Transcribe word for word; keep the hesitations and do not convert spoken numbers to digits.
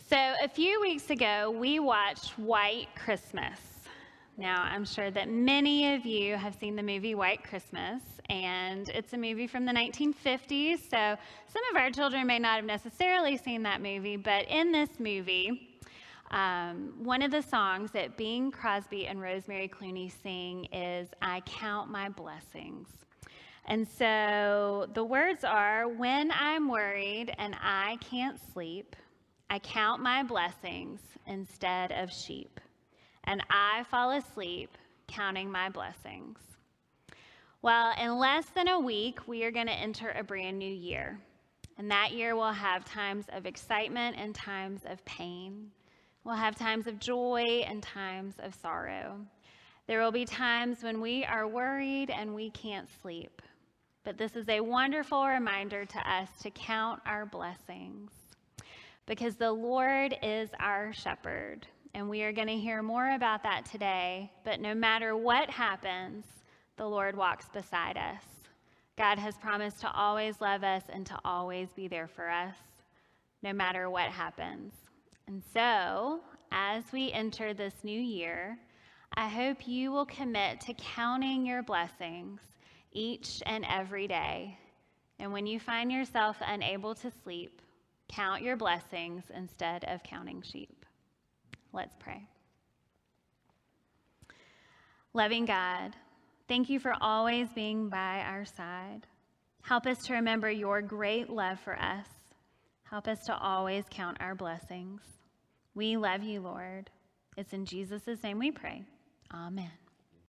So a few weeks ago, we watched White Christmas. Now, I'm sure that many of you have seen the movie White Christmas, and it's a movie from the nineteen fifties, so some of our children may not have necessarily seen that movie, but in this movie, um, one of the songs that Bing Crosby and Rosemary Clooney sing is, "I Count My Blessings." And so the words are, "When I'm worried and I can't sleep, I count my blessings instead of sheep, and I fall asleep counting my blessings." Well, in less than a week, we are going to enter a brand new year. And that year will have times of excitement and times of pain. We'll have times of joy and times of sorrow. There will be times when we are worried and we can't sleep. But this is a wonderful reminder to us to count our blessings, because the Lord is our shepherd, and we are going to hear more about that today. But no matter what happens, the Lord walks beside us. God has promised to always love us and to always be there for us, no matter what happens. And so, as we enter this new year, I hope you will commit to counting your blessings each and every day. And when you find yourself unable to sleep, count your blessings instead of counting sheep. Let's pray. Loving God, thank you for always being by our side. Help us to remember your great love for us. Help us to always count our blessings. We love you, Lord. It's in Jesus' name we pray. Amen.